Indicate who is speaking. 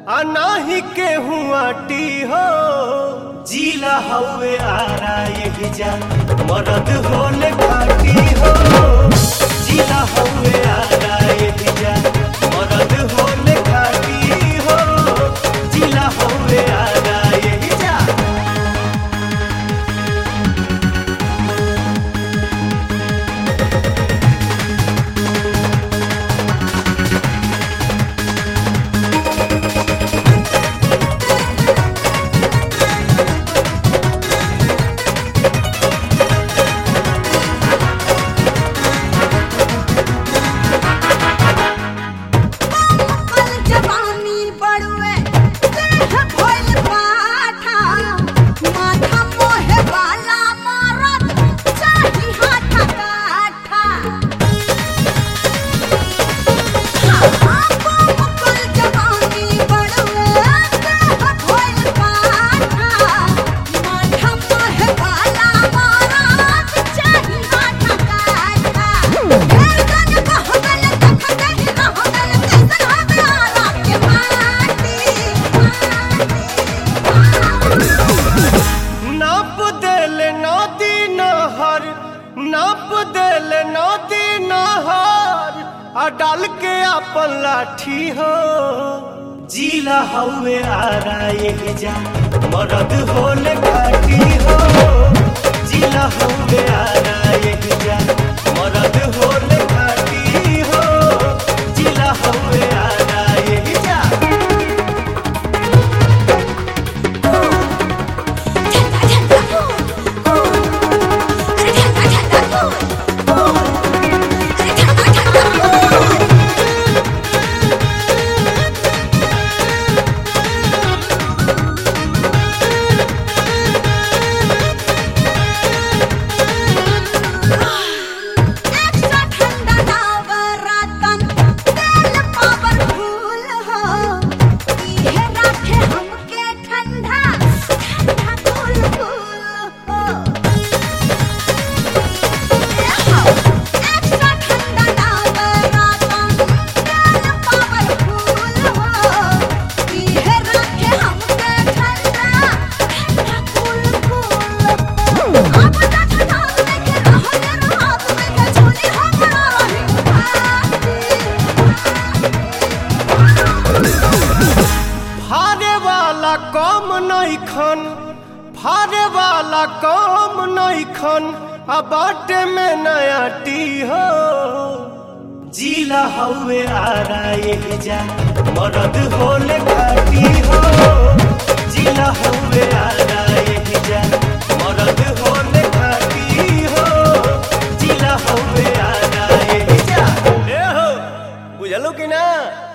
Speaker 1: नाही के हुआटी हो। जिला हवे आरा ये जा मरद होले घाटी हो। जिला हवे आरा ये जा मरद होले घाटी हो। जिला हवे आरा ये जा। नाप देल नदी नहर डाल के अपन लाठी हो। जिला हवे आरा ये जा मरद होले घाटी हो। जिला हवे आरा ये जा मरद होले घाटी हो। जिला हवे आरा ये जा। कम नइखन फारे वाला कम नइखन बाटे में नया टी हो। जिला हवे आरा ये जा मरद होले घाटी हो। जिला हवे आरा ये जा मरद होले घाटी हो। जिला हवे आरा ये जा। ए हो बुझलो कि ना।